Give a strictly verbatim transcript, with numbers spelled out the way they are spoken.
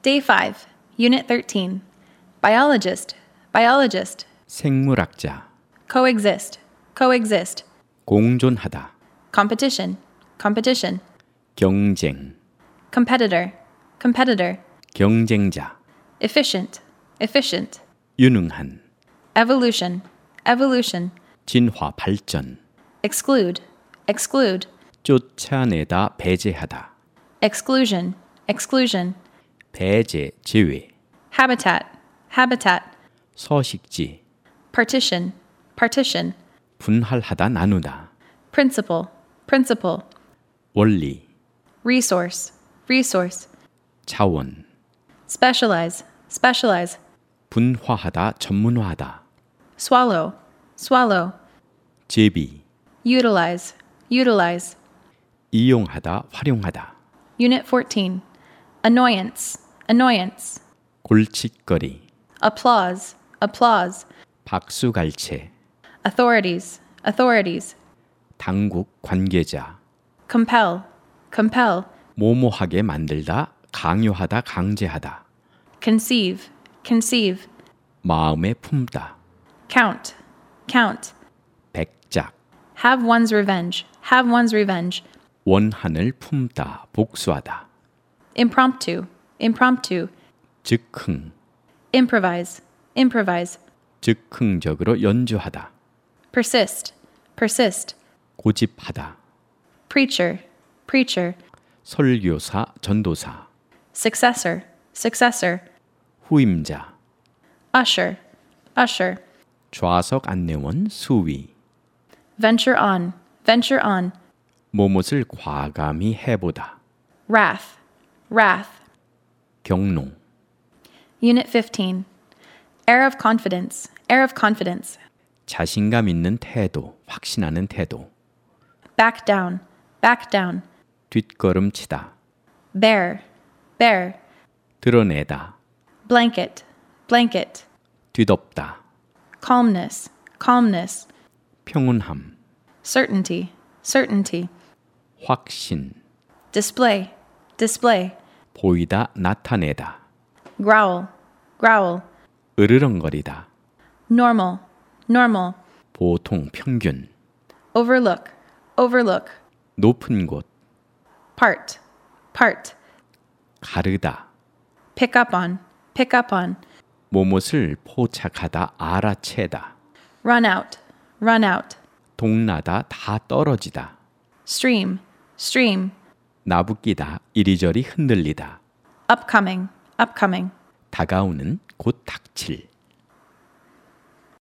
Day five, Unit thirteen. Biologist, biologist. 생물학자, Coexist, coexist. 공존하다, Competition, competition. 경쟁, Competitor, competitor. 경쟁자, Efficient, efficient. 유능한, Evolution, evolution. 진화 발전, Exclude, exclude. 쫓아내다 배제하다, Exclusion, exclusion. 배제 제외, Habitat, habitat. 서식지, Partition, partition. 분할하다 나누다, Principle, principle. 원리, Resource, resource. 자원, Specialize, specialize. 분화하다 전문화하다, Swallow, swallow. 제비, Utilize, utilize. 이용하다 활용하다, Unit fourteen. Annoyance, annoyance. 골칫거리, Applause, applause. 박수갈채, Authorities, authorities. 당국 관계자, Compel, compel. 모모하게 만들다 강요하다 강제하다, Conceive, conceive. 마음에 품다, Count, count. 백작, Have one's revenge, have one's revenge. 원한을 품다 복수하다, Impromptu, impromptu. 즉흥, Improvise, improvise. 즉흥적으로 연주하다, Persist, persist. 고집하다, Preacher, preacher. 설교사 전도사, Successor, successor. 후임자, Usher, usher. 좌석 안내원 수위, Venture on, venture on. 뭐뭇을 과감히 해보다, Wrath, wrath. 경로, Unit fifteen. Air of confidence, air of confidence. 자신감 있는 태도, 확신하는 태도, Back down, back down. 뒷걸음치다, Bare, bare. 드러내다, Blanket, blanket. 뒤덮다, Calmness, calmness. 평온함, Certainty, certainty. 확신, Display, display. 보이다 나타내다, Growl, growl. 으르렁거리다, Normal, normal. 보통 평균, Overlook, overlook. 높은 곳, Part, part. 가르다, Pick up on, pick up on. 뭐뭇을 포착하다 알아채다, Run out, run out. 동나다 다 떨어지다, Stream, stream. 나부끼다 이리저리 흔들리다, Upcoming, upcoming. 다가오는 곧 닥칠,